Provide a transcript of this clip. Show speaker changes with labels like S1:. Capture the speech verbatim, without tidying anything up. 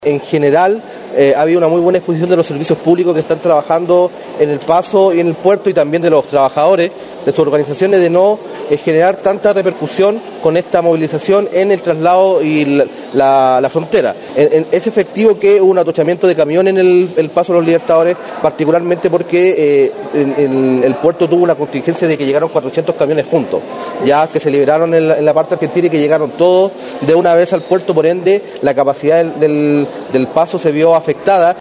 S1: En general, eh, ha habido una muy buena exposición de los servicios públicos que están trabajando en el paso y en el puerto, y también de los trabajadores de sus organizaciones, de no eh, generar tanta repercusión con esta movilización en el traslado y la, la, la frontera. En, en, es efectivo que hubo un atochamiento de camión en el, el paso de los Libertadores, particularmente porque eh, en, en el puerto tuvo una contingencia de que llegaron cuatrocientos camiones juntos, ya que se liberaron en la, en la parte argentina y que llegaron todos de una vez al puerto, por ende la capacidad del, del, del paso se vio afectada.